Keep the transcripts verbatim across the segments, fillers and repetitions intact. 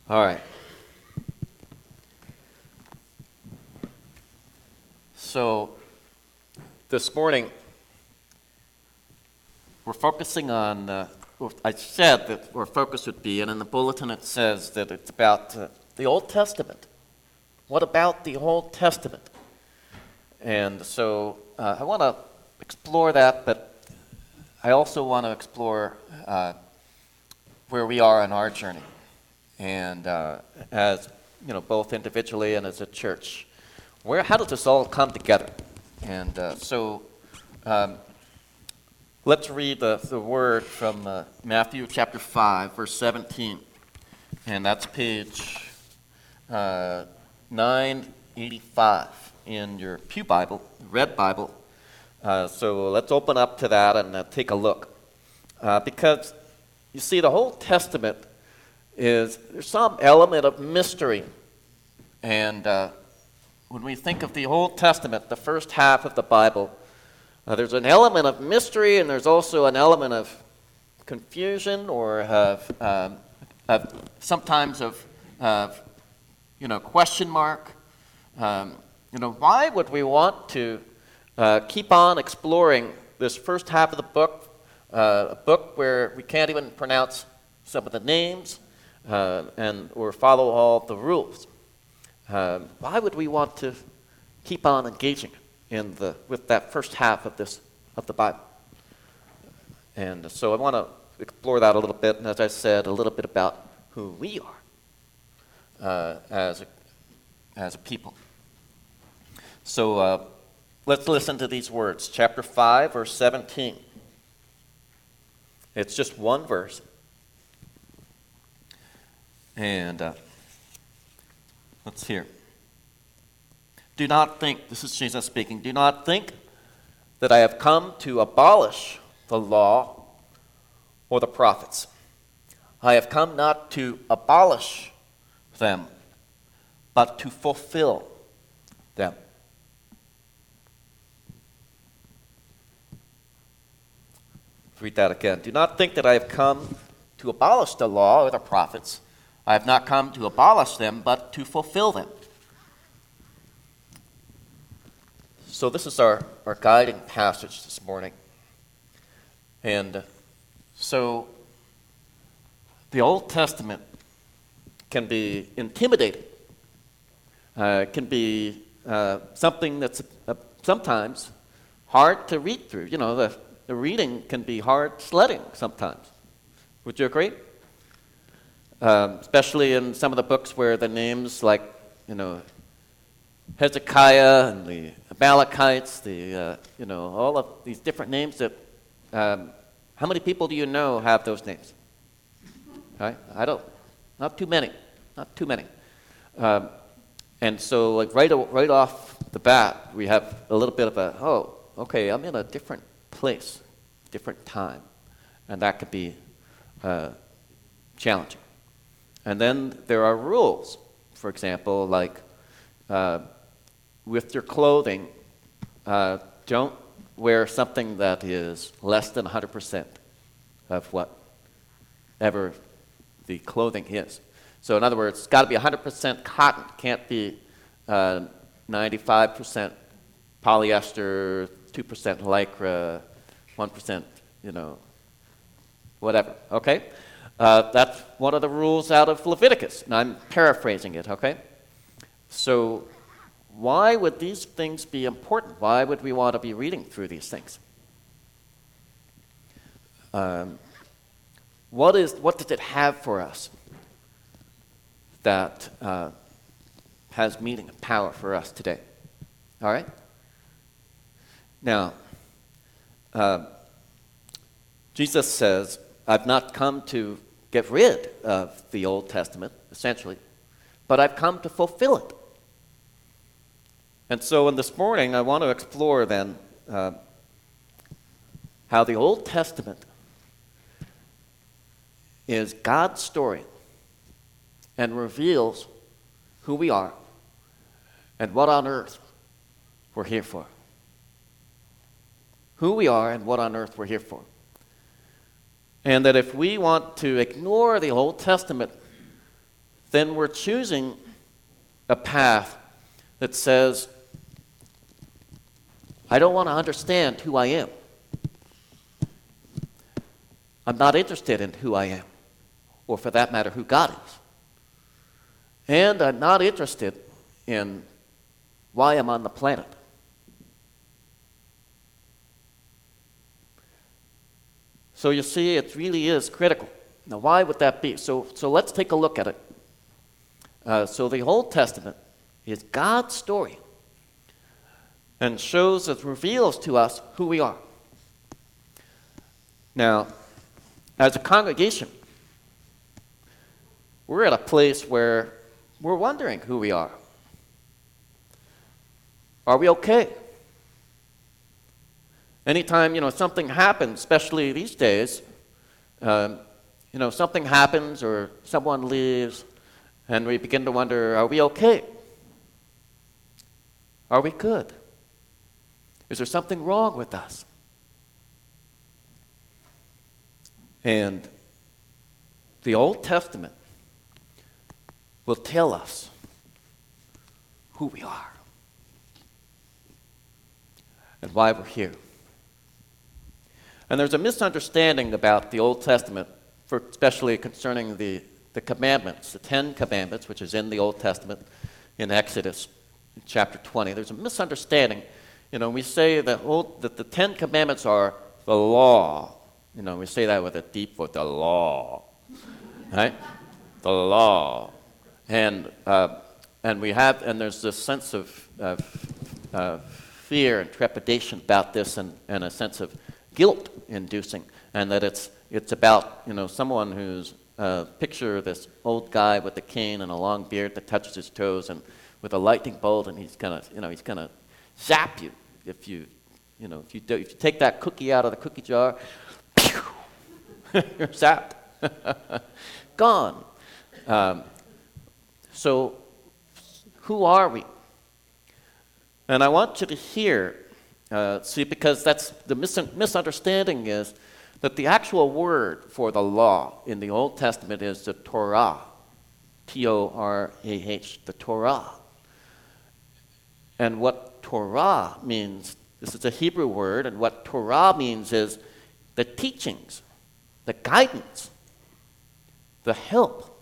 All right. So this morning, we're focusing on, uh, well, I said that our focus would be, and in the bulletin it says that it's about uh, the Old Testament. What about the Old Testament? And so uh, I want to explore that, but I also want to explore uh, where we are in our journey. And uh, as, you know, both individually and as a church, where, how does this all come together? And uh, so um, let's read the, the word from uh, Matthew chapter five, verse seventeen. And that's page uh, nine eighty-five in your Pew Bible, Red Bible. Uh, so let's open up to that and uh, take a look. Uh, because, you see, the whole Testament is there's some element of mystery. And uh, when we think of the Old Testament, the first half of the Bible, uh, there's an element of mystery and there's also an element of confusion or of, um, of sometimes of, of, you know, question mark. Um, you know, why would we want to uh, keep on exploring this first half of the book, uh, a book where we can't even pronounce some of the names, Uh, and or follow all the rules? Uh, why would we want to keep on engaging in the with that first half of this of the Bible? And so I want to explore that a little bit, and as I said, a little bit about who we are uh, as a, as a people. So uh, let's listen to these words. Chapter five, verse seventeen. It's just one verse. And uh, let's hear. Do not think, this is Jesus speaking, do not think that I have come to abolish the law or the prophets. I have come not to abolish them, but to fulfill them. Read that again. Do not think that I have come to abolish the law or the prophets. I have not come to abolish them, but to fulfill them. So this is our, our guiding passage this morning. And so the Old Testament can be intimidating. Uh, it can be uh, something that's uh, sometimes hard to read through. You know, the, the reading can be hard sledding sometimes. Would you agree? Um, especially in some of the books where the names like, you know, Hezekiah and the Amalekites, the, uh, you know, all of these different names that, um, how many people do you know have those names? Right? I don't, not too many, not too many. Um, and so like right, right off the bat, we have a little bit of a, oh, okay, I'm in a different place, different time. And that could be uh, challenging. And then there are rules, for example, like uh, with your clothing, uh, don't wear something that is less than one hundred percent of whatever the clothing is. So in other words, it's got to be one hundred percent cotton. It can't be uh, ninety-five percent polyester, two percent lycra, one percent, you know, whatever, okay? Uh, that's one of the rules out of Leviticus, and I'm paraphrasing it, okay? So why would these things be important? Why would we want to be reading through these things? Um, what is what does it have for us that uh, has meaning and power for us today? All right? Now, uh, Jesus says, I've not come to get rid of the Old Testament, essentially, but I've come to fulfill it. And so in this morning, I want to explore then uh, how the Old Testament is God's story and reveals who we are and what on earth we're here for. Who we are and what on earth we're here for. And that if we want to ignore the Old Testament, then we're choosing a path that says, I don't want to understand who I am. I'm not interested in who I am, or for that matter, who God is. And I'm not interested in why I'm on the planet. So you see, it really is critical. Now, why would that be? So, so let's take a look at it. Uh, so the Old Testament is God's story and shows, it reveals to us who we are. Now, as a congregation, we're at a place where we're wondering who we are. Are we okay? Anytime, you know, something happens, especially these days, um, you know, something happens or someone leaves, and we begin to wonder, are we okay? Are we good? Is there something wrong with us? And the Old Testament will tell us who we are and why we're here. And there's a misunderstanding about the Old Testament, for especially concerning the, the commandments, the Ten Commandments, which is in the Old Testament in Exodus in chapter twenty. There's a misunderstanding. You know, we say that, old, that the Ten Commandments are the law. You know, we say that with a deep voice, the law, right? The law. And, uh, and we have, and there's this sense of, of uh, fear and trepidation about this, and, and a sense of guilt-inducing, and that it's it's about, you know, someone who's, uh, picture this old guy with a cane and a long beard that touches his toes and with a lightning bolt, and he's gonna, you know, he's gonna zap you if you, you know, if you do, if you take that cookie out of the cookie jar, pew, you're zapped, gone. Um, so, who are we? And I want you to hear. Uh, see, because that's the mis- misunderstanding is that the actual word for the law in the Old Testament is the Torah, T O R A H, the Torah. And what Torah means, this is a Hebrew word, and what Torah means is the teachings, the guidance, the help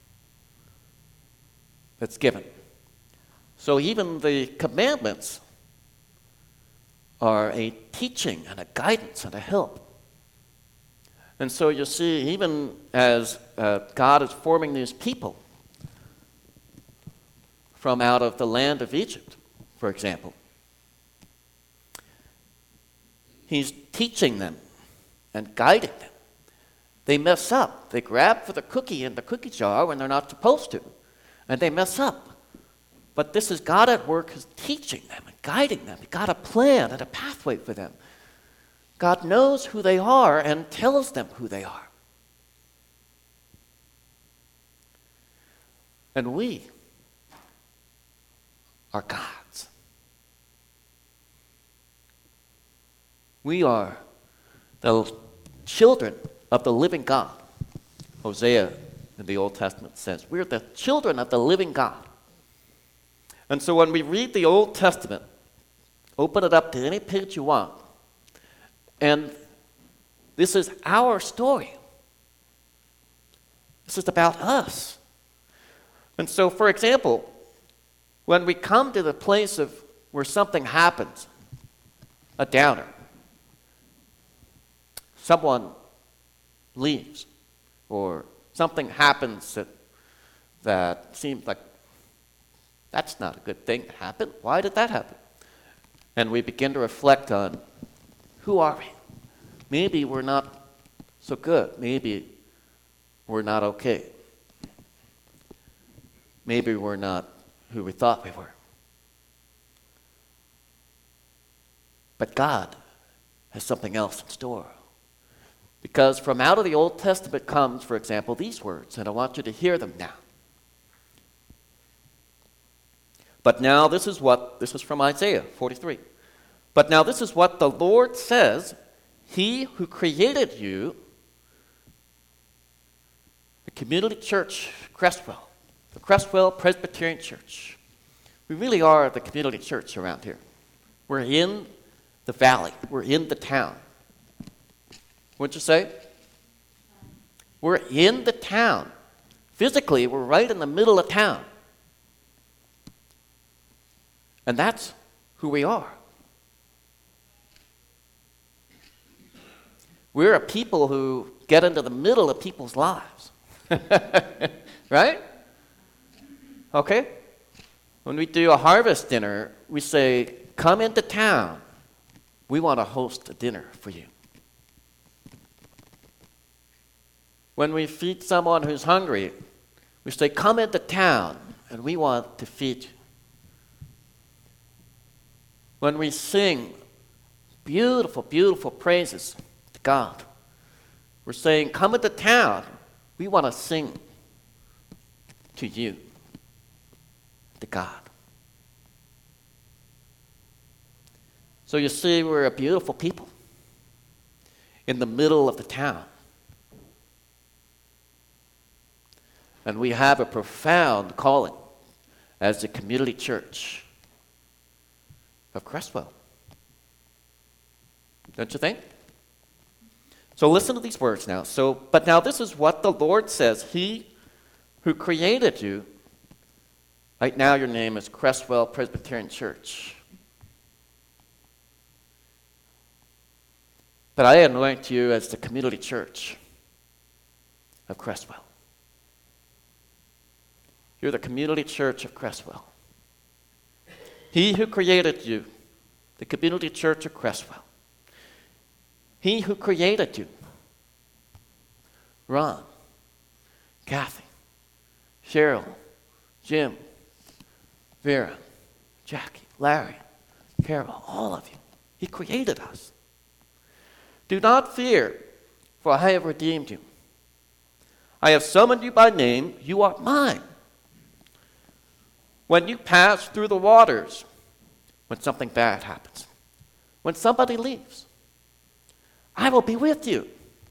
that's given. So even the commandments are a teaching and a guidance and a help. And so you see, even as uh, God is forming these people from out of the land of Egypt, for example, he's teaching them and guiding them. They mess up. They grab for the cookie in the cookie jar when they're not supposed to, and they mess up. But this is God at work, is teaching them and guiding them. God a plan and a pathway for them. God knows who they are and tells them who they are. And we are God's. We are the children of the living God. Hosea in the Old Testament says, we're the children of the living God. And so when we read the Old Testament, open it up to any page you want, and this is our story. This is about us. And so, for example, when we come to the place of where something happens, a downer, someone leaves, or something happens that, that seems like that's not a good thing to happen. Why did that happen? And we begin to reflect on, who are we? Maybe we're not so good. Maybe we're not okay. Maybe we're not who we thought we were. But God has something else in store. Because from out of the Old Testament comes, for example, these words, and I want you to hear them now. But now this is what, this is from Isaiah forty-three. But now this is what the Lord says, He who created you, the Community Church Crestwell, the Crestwell Presbyterian Church. We really are the community church around here. We're in the valley. We're in the town. What'd you say? We're in the town. Physically, we're right in the middle of town. And that's who we are. We're a people who get into the middle of people's lives. Right? Okay? When we do a harvest dinner, we say, come into town. We want to host a dinner for you. When we feed someone who's hungry, we say, come into town, and we want to feed you. When we sing beautiful, beautiful praises to God, we're saying, come into town. We want to sing to you, to God. So you see, we're a beautiful people in the middle of the town. And we have a profound calling as the community church of Crestwell. Don't you think? So listen to these words now. So, but now this is what the Lord says. He who created you, right now your name is Crestwell Presbyterian Church. But I anoint you as the community church of Crestwell. You're the community church of Crestwell. He who created you, the community church of Crestwell. He who created you, Ron, Kathy, Cheryl, Jim, Vera, Jackie, Larry, Carol, all of you. He created us. Do not fear, for I have redeemed you. I have summoned you by name. You are mine. When you pass through the waters, when something bad happens, when somebody leaves, I will be with you.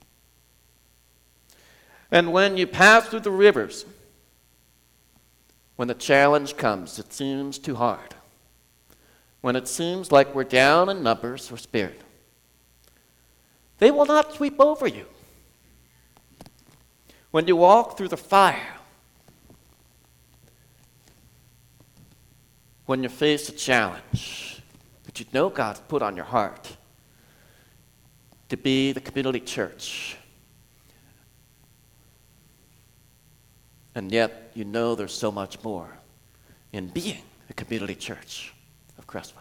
And when you pass through the rivers, when the challenge comes, it seems too hard, when it seems like we're down in numbers or spirit, they will not sweep over you. When you walk through the fire, when you face a challenge that you know God's put on your heart to be the community church, and yet you know there's so much more in being the community church of Crestwell.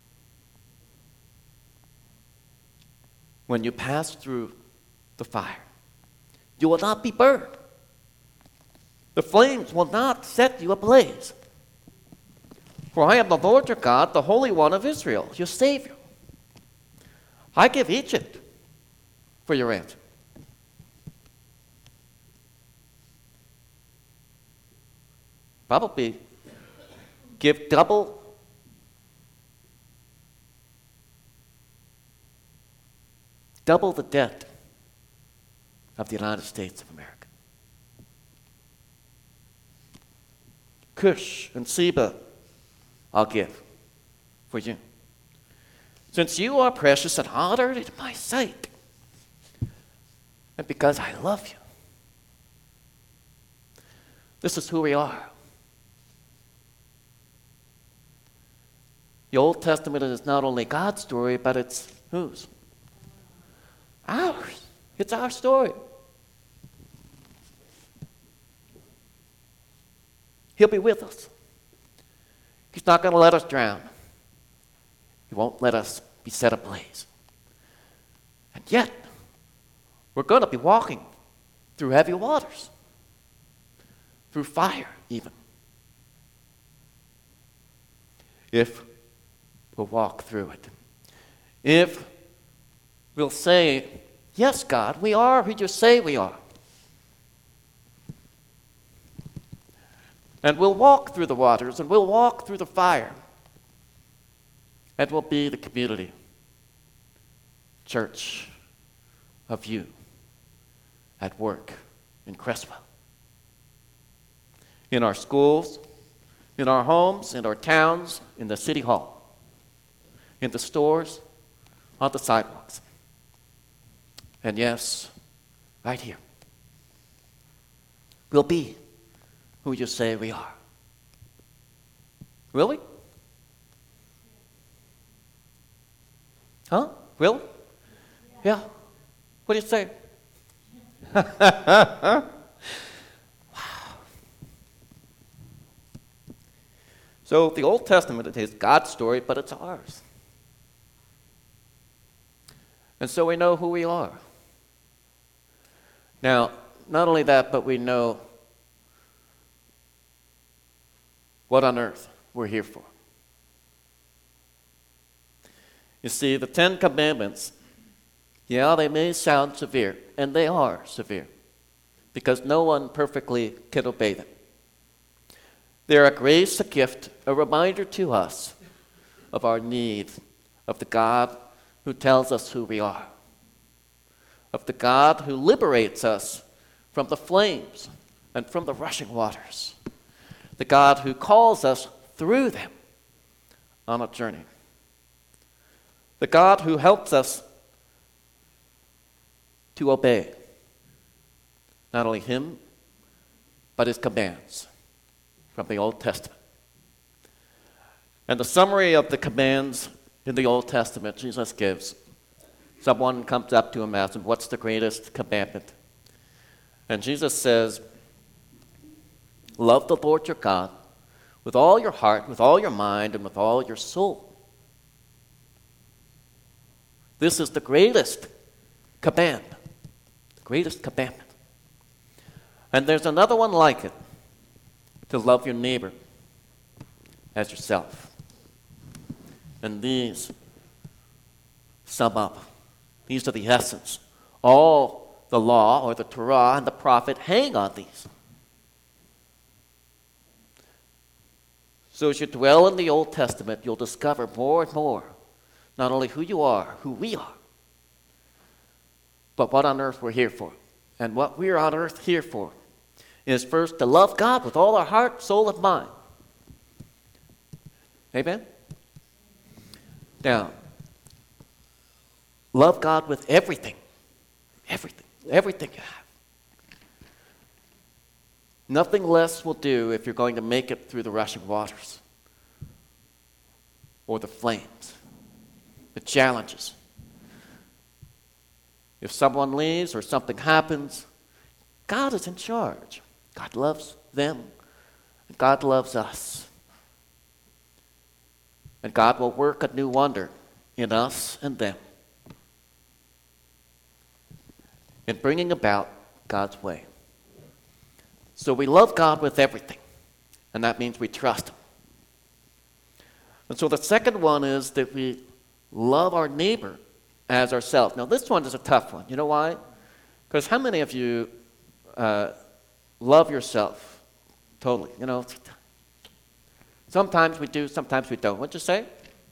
When you pass through the fire, you will not be burned. The flames will not set you ablaze. For I am the Lord your God, the Holy One of Israel, your Savior. I give Egypt for your ransom. Probably give double double the debt of the United States of America. Cush and Seba I'll give for you. Since you are precious and honored in my sight, and because I love you. This is who we are. The Old Testament is not only God's story, but it's whose? Ours. It's our story. He'll be with us. He's not going to let us drown. He won't let us be set ablaze. And yet, we're going to be walking through heavy waters, through fire even. If we'll walk through it. If we'll say, yes, God, we are who you say we are. And we'll walk through the waters, and we'll walk through the fire. And we'll be the community church of you at work in Crestwell. in our schools, in our homes, in our towns, in the city hall, in the stores, on the sidewalks. And yes, right here. We'll be who you say we are. Really? Huh? Really? Yeah. What do you say? Wow. So the Old Testament is God's story, but it's ours. And so we know who we are. Now, not only that, but we know what on earth we're here for. You see, the Ten Commandments, yeah, they may sound severe, and they are severe, because no one perfectly can obey them. They're a grace, a gift, a reminder to us of our need of the God who tells us who we are, of the God who liberates us from the flames and from the rushing waters, the God who calls us through them on a journey, the God who helps us to obey not only Him, but His commands from the Old Testament. And the summary of the commands in the Old Testament Jesus gives. Someone comes up to him and asks him, what's the greatest commandment? And Jesus says, love the Lord your God with all your heart, with all your mind, and with all your soul. This is the greatest command, the greatest commandment. And there's another one like it, to love your neighbor as yourself. And these sum up. These are the essence. All the law, or the Torah, and the prophet hang on these. So as you dwell in the Old Testament, you'll discover more and more not only who you are, who we are, but what on earth we're here for. And what we're on earth here for is first to love God with all our heart, soul, and mind. Amen? Now, love God with everything. Everything. Everything you have. Nothing less will do if you're going to make it through the rushing waters or the flames, the challenges. If someone leaves or something happens, God is in charge. God loves them, and God loves us. And God will work a new wonder in us and them in bringing about God's way. So we love God with everything, and that means we trust Him. And so the second one is that we love our neighbor as ourselves. Now this one is a tough one. You know why? Because how many of you uh, love yourself totally? You know, sometimes we do, sometimes we don't. What'd you say?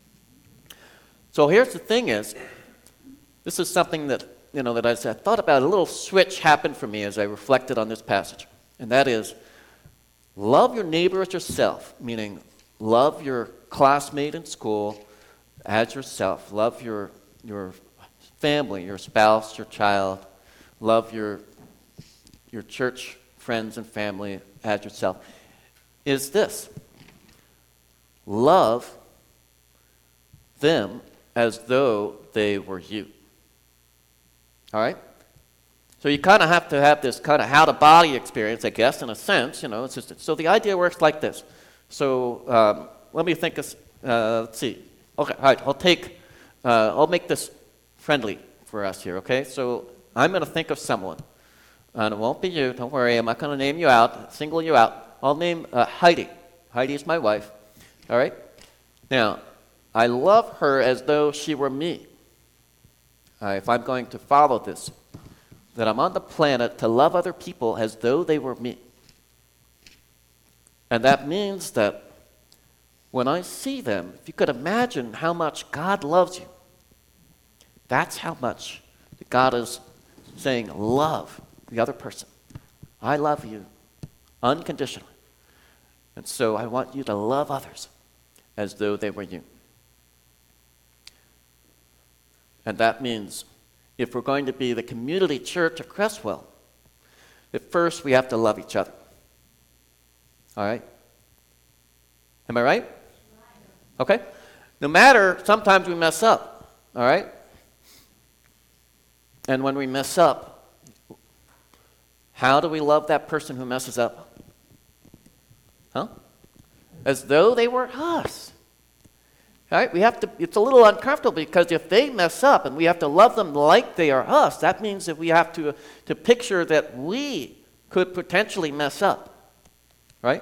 So here's the thing is, this is something that, you know, that I, I thought about. A little switch happened for me as I reflected on this passage. And that is, love your neighbor as yourself, meaning love your classmate in school as yourself. Love your, your family, your spouse, your child. Love your, your church friends and family as yourself. Is this: love them as though they were you. All right? So you kind of have to have this kind of how-to-body experience, I guess, in a sense. You know, it's just, so the idea works like this. So um, let me think of, uh, let's see. Okay, all right, I'll take, uh, I'll make this friendly for us here, okay? So I'm going to think of someone. And it won't be you, don't worry. I'm not going to name you out, single you out. I'll name uh, Heidi. Heidi is my wife, all right? Now, I love her as though she were me. Uh, if I'm going to follow this, that I'm on the planet to love other people as though they were me. And that means that when I see them, if you could imagine how much God loves you, that's how much God is saying, love the other person. I love you unconditionally. And so I want you to love others as though they were you. And that means if we're going to be the community church of Crestwell, that first we have to love each other. All right? Am I right? Okay? No matter, sometimes we mess up. All right? And when we mess up, how do we love that person who messes up? Huh? As though they were us. Right? We have to, it's a little uncomfortable because if they mess up and we have to love them like they are us, that means that we have to, to picture that we could potentially mess up. Right?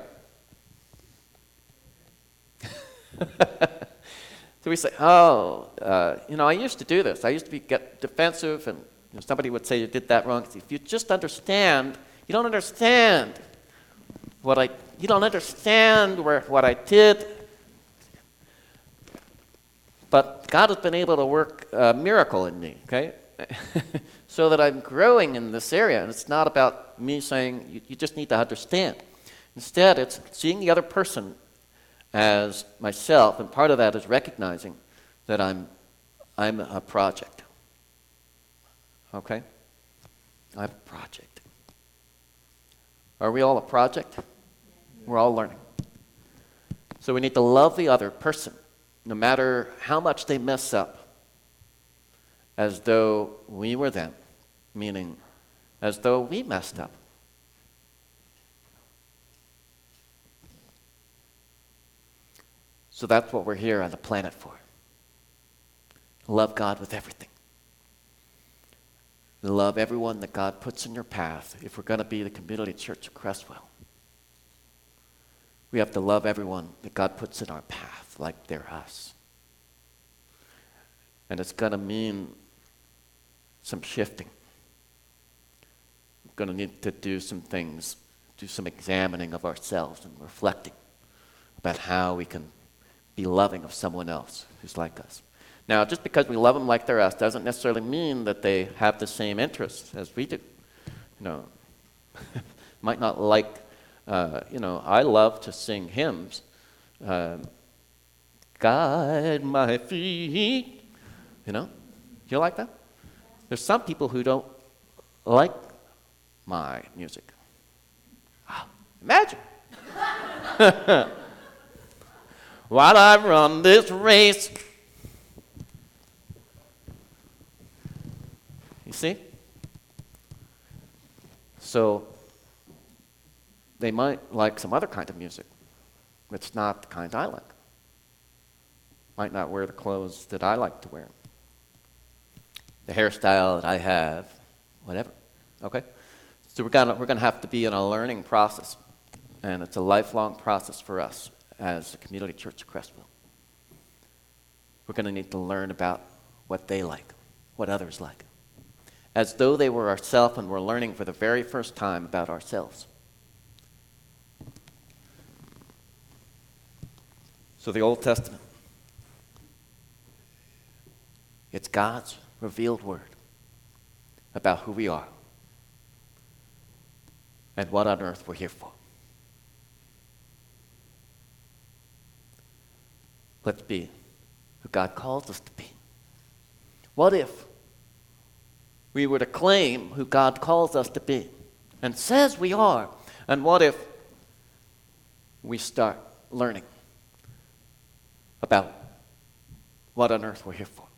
So we say, oh, uh, you know, I used to do this. I used to be get defensive, and you know, somebody would say you did that wrong. If you just understand, you don't understand what I, you don't understand where, what I did. But God has been able to work a miracle in me, okay? So that I'm growing in this area. And it's not about me saying, you, you just need to understand. Instead, it's seeing the other person as myself, and part of that is recognizing that I'm, I'm a project. Okay? I'm a project. Are we all a project? We're all learning. So we need to love the other person, no matter how much they mess up, as though we were them, meaning as though we messed up. So that's what we're here on the planet for. Love God with everything. Love everyone that God puts in your path if we're going to be the community church of Crestwell. We have to love everyone that God puts in our path like they're us. And it's going to mean some shifting. We're going to need to do some things, do some examining of ourselves and reflecting about how we can be loving of someone else who's like us. Now, just because we love them like they're us doesn't necessarily mean that they have the same interests as we do. You know, might not like, uh, you know, I love to sing hymns. Um, Guide my feet. You know, you like that? There's some people who don't like my music. Wow, imagine. While I run this race. You see? So they might like some other kind of music. It's not the kind I like. Might not wear the clothes that I like to wear. The hairstyle that I have, whatever. Okay? So we're gonna we're gonna have to be in a learning process. And it's a lifelong process for us as a community church of Crestwell. We're going to need to learn about what they like, what others like, as though they were ourselves and we're learning for the very first time about ourselves. So the Old Testament, it's God's revealed word about who we are and what on earth we're here for. Let's be who God calls us to be. What if we were to claim who God calls us to be and says we are? And what if we start learning about what on earth we're here for?